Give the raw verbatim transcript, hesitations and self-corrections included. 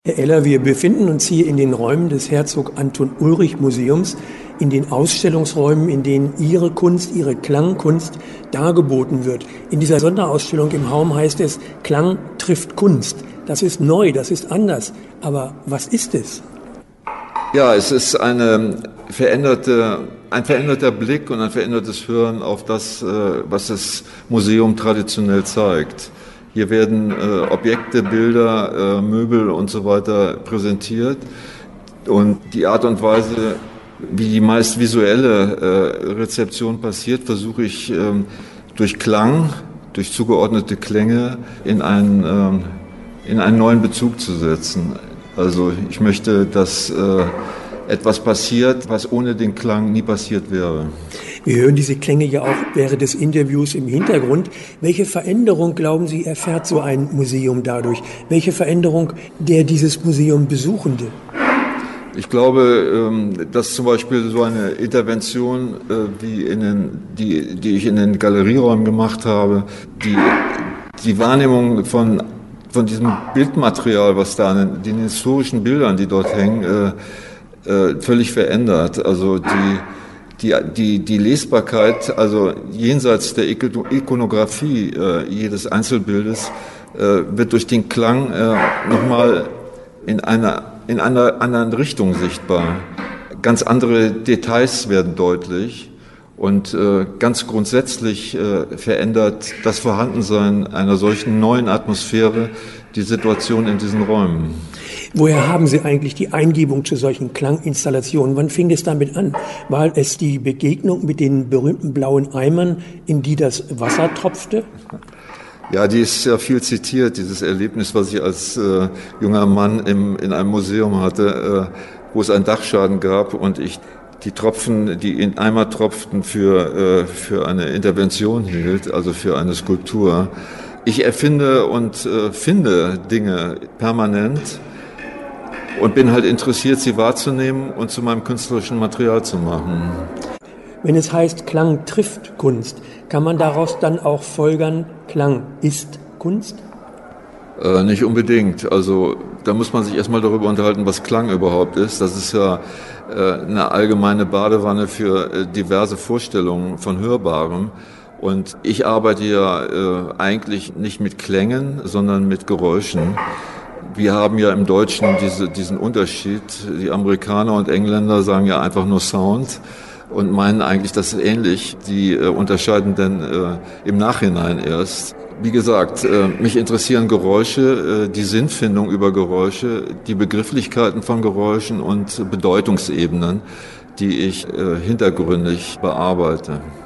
Herr Eller, wir befinden uns hier in den Räumen des Herzog Anton Ulrich Museums, in den Ausstellungsräumen, in denen Ihre Kunst, Ihre Klangkunst dargeboten wird. In dieser Sonderausstellung im Raum heißt es, Klang trifft Kunst. Das ist neu, das ist anders. Aber was ist es? Ja, es ist eine veränderte, ein veränderter Blick und ein verändertes Hören auf das, was das Museum traditionell zeigt. Hier werden äh, Objekte, Bilder, äh, Möbel und so weiter präsentiert. Und die Art und Weise, wie die meist visuelle äh, Rezeption passiert, versuche ich ähm, durch Klang, durch zugeordnete Klänge in einen, ähm, in einen neuen Bezug zu setzen. Also ich möchte, dass äh, etwas passiert, was ohne den Klang nie passiert wäre. Wir hören diese Klänge ja auch während des Interviews im Hintergrund. Welche Veränderung, glauben Sie, erfährt so ein Museum dadurch? Welche Veränderung der dieses Museum Besuchende? Ich glaube, dass zum Beispiel so eine Intervention, wie in den, die, die ich in den Galerieräumen gemacht habe, die, die Wahrnehmung von, von diesem Bildmaterial, was da, den historischen Bildern, die dort hängen, völlig verändert. Also die Die, die, die Lesbarkeit, also jenseits der Ikonografie äh, jedes Einzelbildes, äh, wird durch den Klang äh, nochmal in einer, in einer anderen Richtung sichtbar. Ganz andere Details werden deutlich und äh, ganz grundsätzlich äh, verändert das Vorhandensein einer solchen neuen Atmosphäre die Situation in diesen Räumen. Woher haben Sie eigentlich die Eingebung zu solchen Klanginstallationen? Wann fing es damit an? War es die Begegnung mit den berühmten blauen Eimern, in die das Wasser tropfte? Ja, die ist ja viel zitiert, dieses Erlebnis, was ich als äh, junger Mann im, in einem Museum hatte, äh, wo es einen Dachschaden gab und ich die Tropfen, die in Eimer tropften, für, äh, für eine Intervention hielt, also für eine Skulptur. Ich erfinde und äh, finde Dinge permanent und bin halt interessiert, sie wahrzunehmen und zu meinem künstlerischen Material zu machen. Wenn es heißt, Klang trifft Kunst, kann man daraus dann auch folgern, Klang ist Kunst? Äh, nicht unbedingt. Also da muss man sich erstmal darüber unterhalten, was Klang überhaupt ist. Das ist ja äh, eine allgemeine Badewanne für äh, diverse Vorstellungen von Hörbarem. Und ich arbeite ja äh, eigentlich nicht mit Klängen, sondern mit Geräuschen. Wir haben ja im Deutschen diese, diesen Unterschied. Die Amerikaner und Engländer sagen ja einfach nur Sound und meinen eigentlich das ähnlich. Die äh, unterscheiden dann äh, im Nachhinein erst. Wie gesagt, äh, mich interessieren Geräusche, äh, die Sinnfindung über Geräusche, die Begrifflichkeiten von Geräuschen und Bedeutungsebenen, die ich äh, hintergründig bearbeite.